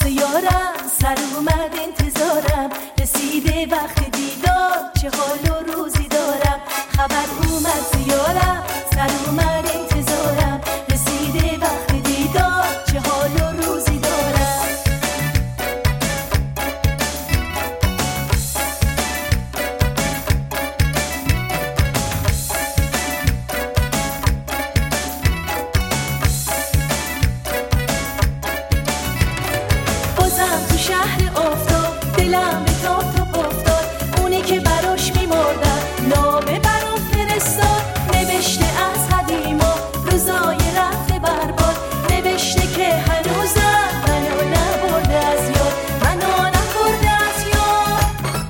یارم، سر اومد انتظارم، رسیده وقت دیدار، چه حال و روزی دارم. خبر اومد یارم، سر اومد انتظارم، رسیده وقت دیدار، چه حال و روزی دارم. بازم تو شهر آفتاب، دلم به تاب تاب افتاد، اونی که براش میمردم نامه برام فرستاد. نوشته از قدیما روزای رفته برباد، نوشته که هنوزم منو نبرده از یاد، منو نبرده از یاد.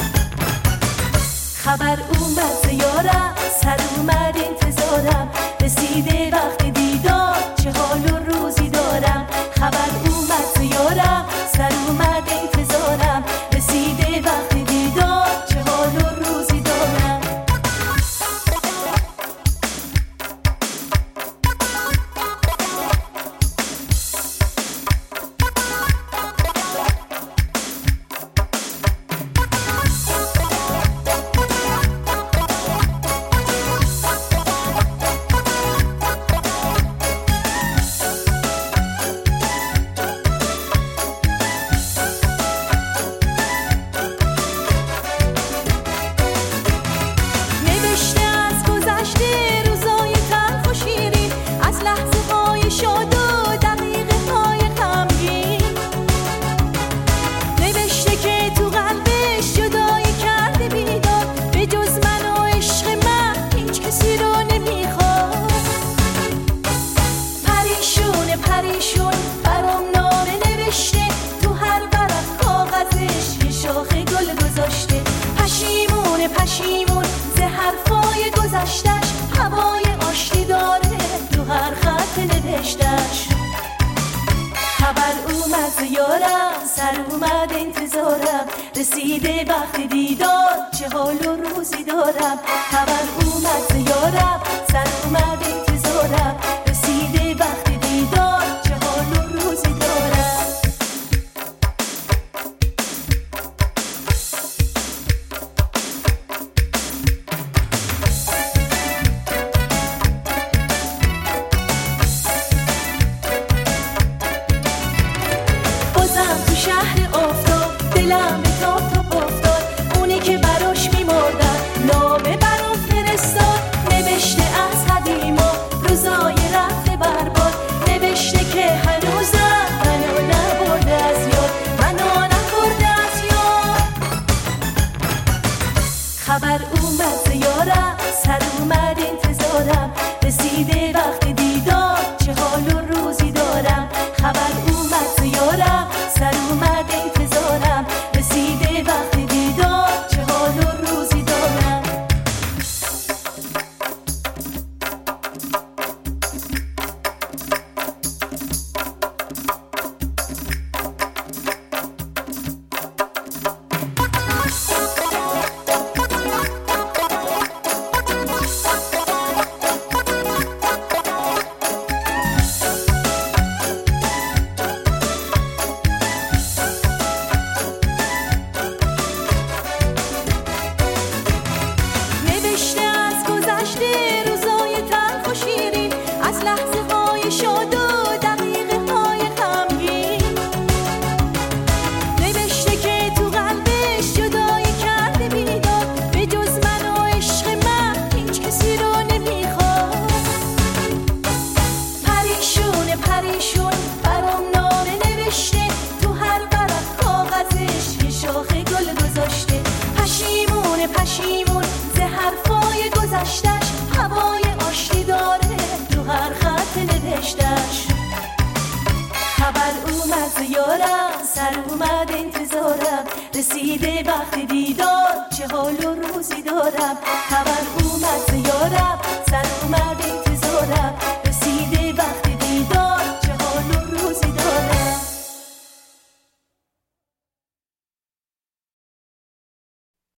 خبر اومد یارم، سر اومد انتظارم، رسیده وقت دیدار، چه حال و روزی دارم. خبر اومد یارم، سر اومد انتظارم، رسیده وقت دیدار، چه حال و روزی دارم. پشیمون ز حرفای گذشتش، هوای آشتی داره تو هر خط نوشتش. خبر اومد یارم، سر اومد انتظارم، رسیده وقت دیدار، چه حال و روزی دارم. خبر اومد یارم، سر اومد انتظارم، رسیده وقت دیدار، چه حال و روزی دارم. تو شهر آفتاب، دلم به تاب تاب افتاد، اونی که براش میمردم نامه برام فرستاد. نوشته از قدیما روزای رفته برباد، نوشته که هنوزم منو نبرده از یاد، منو نبرده از یاد. خبر اومد یارم، سر اومد انتظارم، رسیده وقت دیدار، چه حال و روزی دارم. خبر اومد یارم، سر اومد انتظارم، رسیده وقت دیدار، چه حال و روزی دارم. پشیمون ز حرفای گذشتش، هوای آشتی داره تو هر خط نوشتش. خبر اومد یارم، سر اومد انتظارم، رسیده وقت دیدار، چه حال و روزی دارم. خبر اومد یارم،